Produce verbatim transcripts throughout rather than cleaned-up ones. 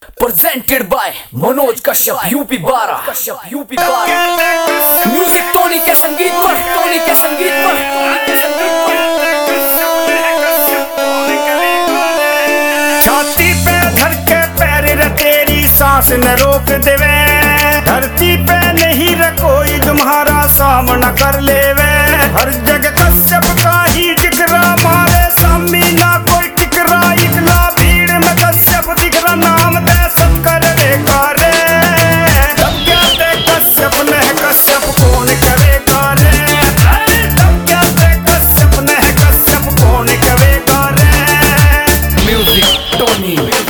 Presented by Manoj Kashyap UP बारह Kashyap UP बारह music Tony के संगीत पर टोनी के संगीत पर टोनी के संगीत पर छाती पे धर के पैर रे तेरी सांस न रोक देवे, धरती पे नहीं रे कोई तुम्हारा सामना कर लेवे। हर जगह कश्यप का ही जिक्र मारे सामी ना कोई टिकरा, इकला भीड़ में कश्यप दिखरा, नाम दे सब कर बेकारे। तब क्या दे कश्यप ने कश्यप कौन करेगा रे, तब क्या दे कश्यप ने कश्यप कौन करेगा रे। म्यूजिक टोनी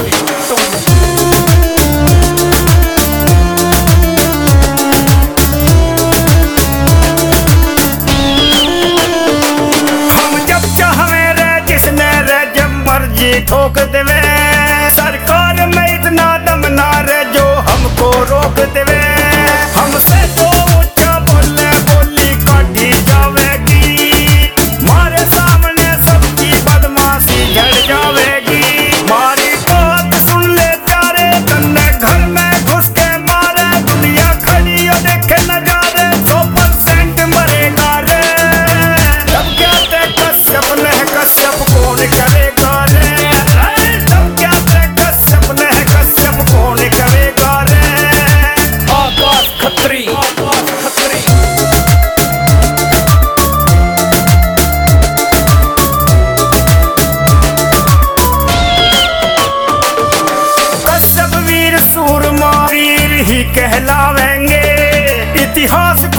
ठोक देवे, सरकार में इतना दम ना रे जो हमको रोक देवे। हमसे तो ऊंचा बोले बोली काटी जावेगी, मारे सामने सबकी बदमाशी झड़ जावेगी। मारी बात सुन ले प्यारे, तन्ने घर में घुस के मारे, दुनिया खड़ी और देखे नजारे, सौ परसेंट मरेगा रे। तब क्या ते कश्यप ने कश्यप कौन करेगा रे, कहलावेंगे इतिहास